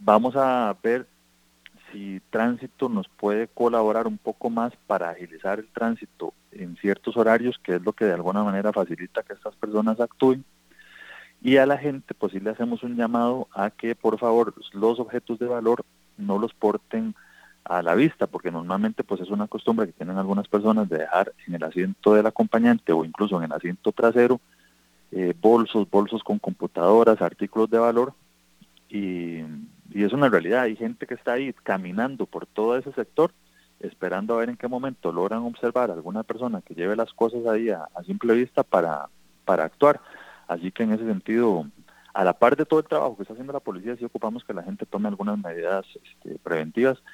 Vamos a ver si tránsito nos puede colaborar un poco más para agilizar el tránsito en ciertos horarios, que es lo que de alguna manera facilita que estas personas actúen. Y a la gente pues sí le hacemos un llamado a que por favor los objetos de valor no los porten a la vista, porque normalmente pues es una costumbre que tienen algunas personas de dejar en el asiento del acompañante o incluso en el asiento trasero bolsos con computadoras, artículos de valor, y es una realidad. Hay gente que está ahí caminando por todo ese sector esperando a ver en qué momento logran observar a alguna persona que lleve las cosas ahí a simple vista para actuar. Así que en ese sentido, a la par de todo el trabajo que está haciendo la policía, sí ocupamos que la gente tome algunas medidas preventivas